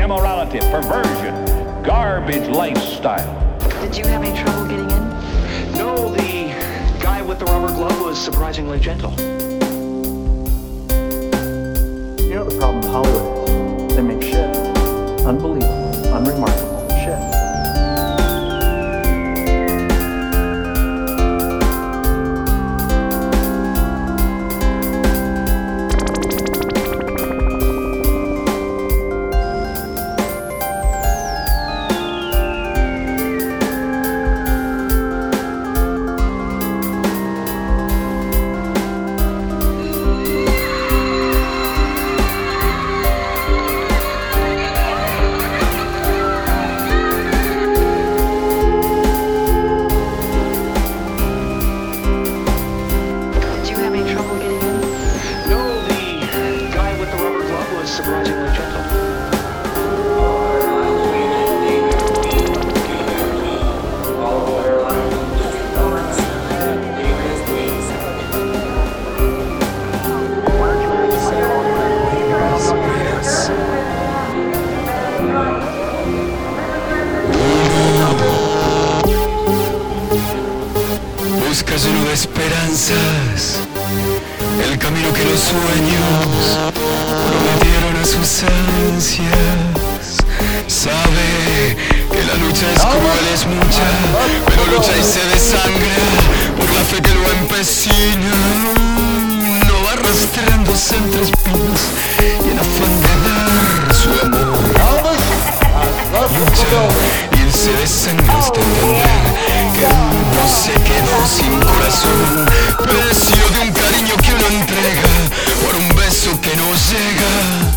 immorality, perversion, garbage lifestyle. Did you have any trouble getting in? No, the guy with the rubber glove was surprisingly gentle. You know the problem with Hollywood is they make shit. Unbelievable, unremarkable shit. Surprisingly gentle. Busca lleno de esperanzas el camino que los sueños prometieron a sus ansias. Sabe que la lucha es cruel, es mucha, pero lucha y se desangra por la fe que lo empecina. No va arrastrándose entre espinas y en afán de dar su amor. Lucha y se desangra hasta entender que uno se quedó sin corazón. Precio de un cariño que uno entrega por un beso que no llega.